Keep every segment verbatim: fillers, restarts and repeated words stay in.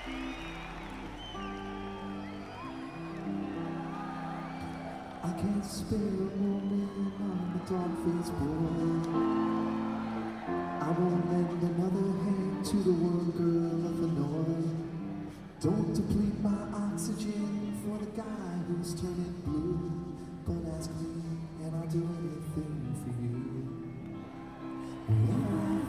I can't spare a moment on the dog-faced boy. I won't lend another hand to the world girl of Illinois. Don't deplete my oxygen for the guy who's turning blue. But ask me and I'll do anything for you. Whenever I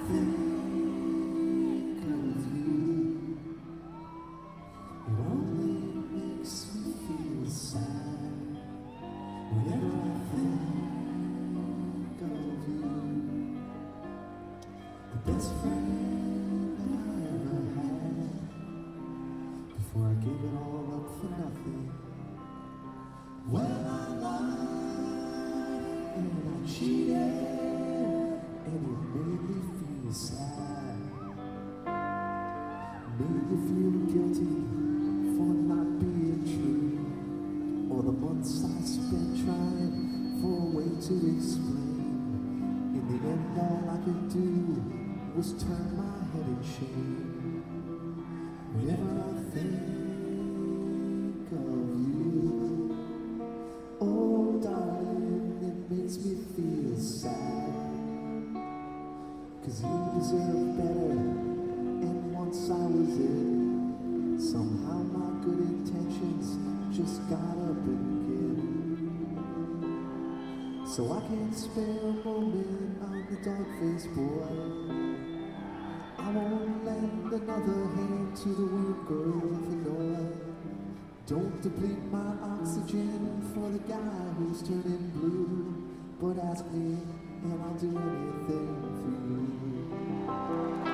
think of you, it only makes me feel sad. Whenever I think of you, the best friend that I ever had, before I gave it all up for nothing. Well, I lied and I cheated, and it made me feel sad. Made me feel guilty for not being true, or the months I spent trying for a way to explain. In the end, all I could do was turn my head in shame. Whenever I think of you, oh darling, it makes me feel sad. 'Cause you deserve better, and once I was it. Somehow my good intentions just got up again. So I can't spare a moment on the dog-faced boy. I won't lend another hand to the weird girl of Illinois. Don't deplete my oxygen for the guy who's turning blue. But ask me and I'll do anything for you.